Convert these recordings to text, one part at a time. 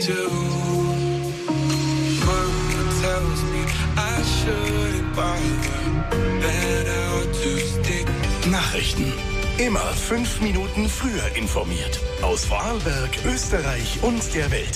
do. Mama tells me I shouldn't bother, that I ought to stick. Nachrichten. Immer 5 Minuten früher informiert. Aus Vorarlberg, Österreich und der Welt.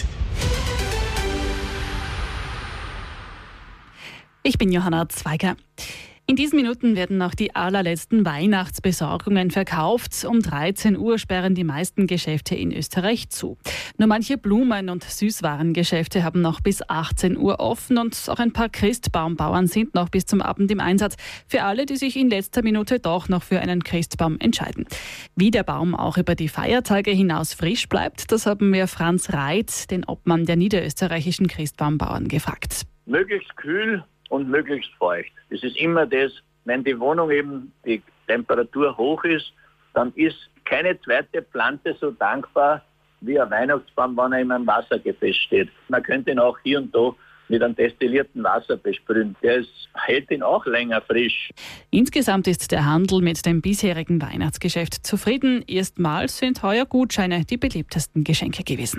Ich bin Johanna Zweiger. In diesen Minuten werden noch die allerletzten Weihnachtsbesorgungen verkauft. Um 13 Uhr sperren die meisten Geschäfte in Österreich zu. Nur manche Blumen- und Süßwarengeschäfte haben noch bis 18 Uhr offen und auch ein paar Christbaumbauern sind noch bis zum Abend im Einsatz. Für alle, die sich in letzter Minute doch noch für einen Christbaum entscheiden. Wie der Baum auch über die Feiertage hinaus frisch bleibt, das haben wir Franz Reit, den Obmann der niederösterreichischen Christbaumbauern, gefragt. Möglichst kühl und möglichst feucht. Das ist immer das, wenn die Wohnung eben die Temperatur hoch ist, dann ist keine zweite Pflanze so dankbar wie ein Weihnachtsbaum, wenn er in einem Wassergefäß steht. Man könnte ihn auch hier und da mit einem destillierten Wasser besprühen. Hält ihn auch länger frisch. Insgesamt ist der Handel mit dem bisherigen Weihnachtsgeschäft zufrieden. Erstmals sind heuer Gutscheine die beliebtesten Geschenke gewesen.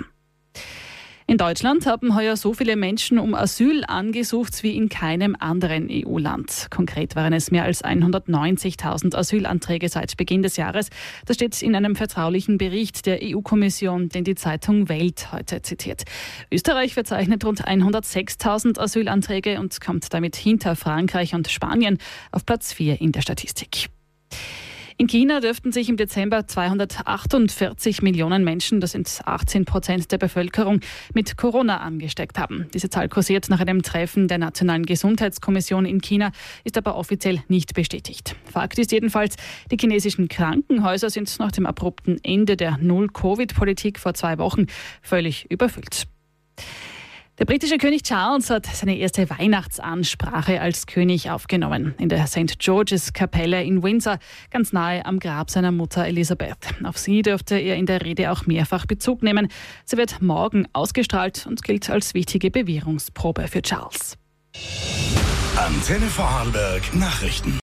In Deutschland haben heuer so viele Menschen um Asyl angesucht wie in keinem anderen EU-Land. Konkret waren es mehr als 190.000 Asylanträge seit Beginn des Jahres. Das steht in einem vertraulichen Bericht der EU-Kommission, den die Zeitung Welt heute zitiert. Österreich verzeichnet rund 106.000 Asylanträge und kommt damit hinter Frankreich und Spanien auf Platz 4 in der Statistik. In China dürften sich im Dezember 248 Millionen Menschen, das sind 18% der Bevölkerung, mit Corona angesteckt haben. Diese Zahl kursiert nach einem Treffen der Nationalen Gesundheitskommission in China, ist aber offiziell nicht bestätigt. Fakt ist jedenfalls, die chinesischen Krankenhäuser sind nach dem abrupten Ende der Null-Covid-Politik vor 2 Wochen völlig überfüllt. Der britische König Charles hat seine erste Weihnachtsansprache als König aufgenommen in der St. George's Kapelle in Windsor, ganz nahe am Grab seiner Mutter Elisabeth. Auf sie dürfte er in der Rede auch mehrfach Bezug nehmen. Sie wird morgen ausgestrahlt und gilt als wichtige Bewährungsprobe für Charles. Antenne Vorarlberg Nachrichten.